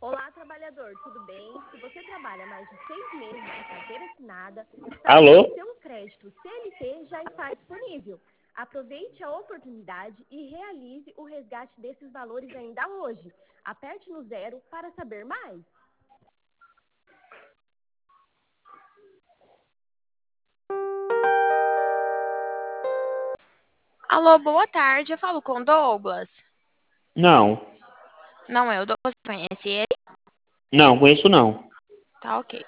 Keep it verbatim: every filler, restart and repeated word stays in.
Olá, trabalhador, tudo bem? Se você trabalha mais de seis meses de carteira assinada, saiba que o Alô? seu crédito C L T já está disponível. Aproveite a oportunidade e realize o resgate desses valores ainda hoje. Aperte no zero para saber mais. Alô, boa tarde. Eu falo com o Douglas. Não, Não é o Douglas, conhece ele? não, conheço não. Tá ok.